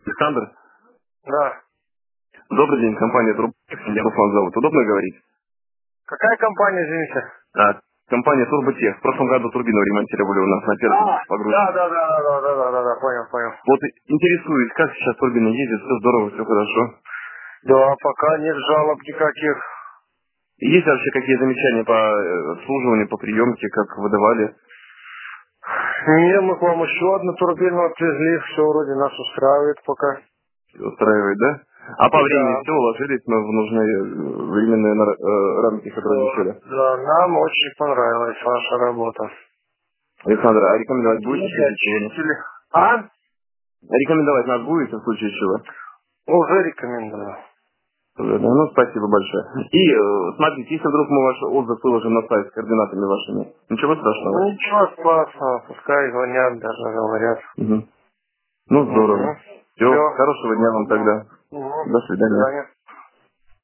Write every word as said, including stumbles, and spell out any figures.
Александр? Да. Добрый день, компания Турботех. Я Руслан зовут. Удобно говорить? Какая компания, извините? А, компания Турботех. В прошлом году турбину ремонтировали у нас на первом А, погрузке. да, да, да, да, да, да, да, да, понял, понял. Вот интересуюсь, как сейчас турбина ездит, все здорово, все хорошо. Да, пока нет жалоб никаких. Есть вообще какие замечания по э, обслуживанию, по приемке, как выдавали? Не, мы к вам еще одну турбину отвезли, все вроде нас устраивает пока. Устраивает, да? А по времени Да. все уложились мы в нужные э, временные нар- э, рамки, которые Да, решили? да, нам очень понравилась ваша работа. Александр, а рекомендовать будете в Какие случае чего? очистили? А? Рекомендовать нас будете в случае чего? Уже рекомендую. Да, ну, спасибо большое. И э, смотрите, если вдруг мы ваш отзыв выложим на сайт с координатами вашими, ничего страшного. Ну ничего страшного, пускай звонят, даже говорят. Угу. Ну, Угу. здорово. Все, Все. хорошего дня вам тогда. Угу. До До свидания. свидания.